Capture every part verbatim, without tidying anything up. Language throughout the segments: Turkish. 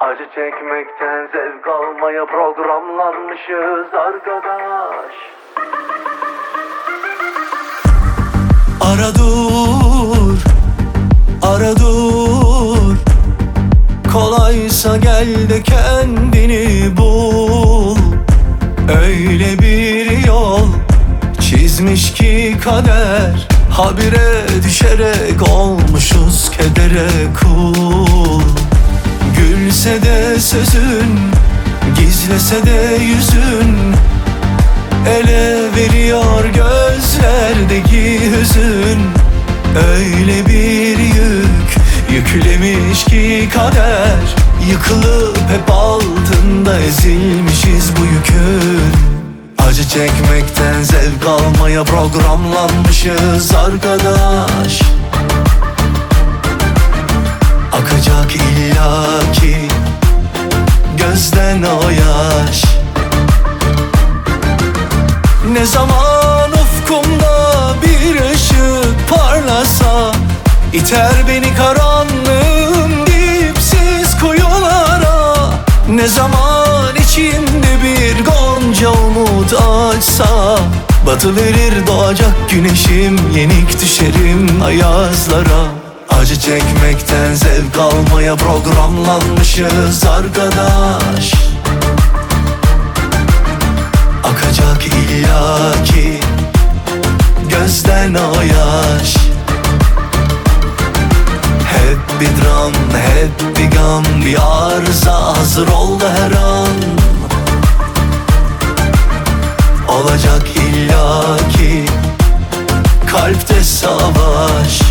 Acı çekmekten zevk almaya programlanmışız arkadaş. Ara dur, ara dur. Kolaysa gel de kendini bul. Öyle bir yol çizmiş ki kader, habire düşerek olmuşuz kedere kul. Gülse de sözün, gizlese de yüzün, ele veriyor gözlerdeki hüzün. Öyle bir yük yüklemiş ki kader, yıkılıp hep altında ezilmişiz bu yükün. Acı çekmekten zevk almaya programlanmışız arkadaş. Akacak illaki gözden o yaş. Ne zaman ufkumda bir ışık parlasa, iter beni karanlığın dipsiz kuyulara. Ne zaman içimde bir gonca umut açsa, batıverir doğacak güneşim, yenik düşerim ayazlara. Acı çekmekten zevk almaya programlanmışız arkadaş. Akacak illaki gözden o yaş. Hep bir dram, hep bir gam, bir arıza hazır oldu her an. Olacak illaki kalpte savaş.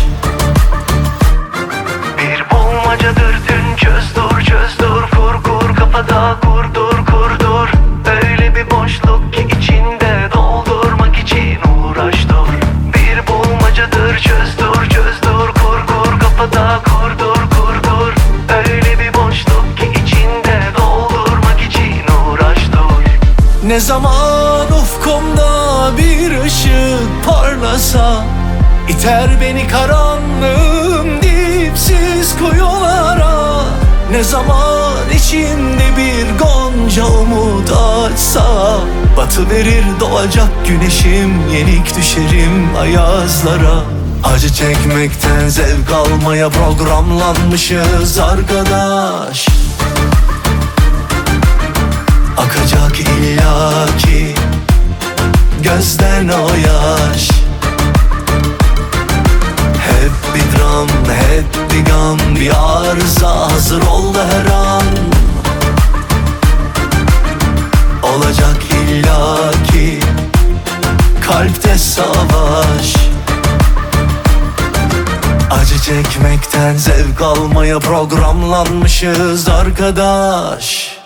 Bir bulmacadır dün, çöz dur çöz dur, kur kur kafada kurdur kurdur. Öyle bir boşluk ki içinde doldurmak için uğraş dur. Bir bulmacadır, çöz dur çöz dur, kur kur kafada kurdur kurdur. Öyle bir boşluk ki içinde doldurmak için uğraş dur. Ne zaman ufkumda bir ışık parlasa, iter beni karanlığın dipsiz kuyulara. Ne zaman içimde bir gonca umut açsa, batıverir doğacak güneşim, yenik düşerim ayazlara. Acı çekmekten zevk almaya programlanmışız arkadaş. Akacak illaki gözden o yaş. Hep bir dram, hep bir gam, bir arıza hazır oldu her an. Olacak illaki kalpte savaş. Acı çekmekten zevk almaya programlanmışız arkadaş.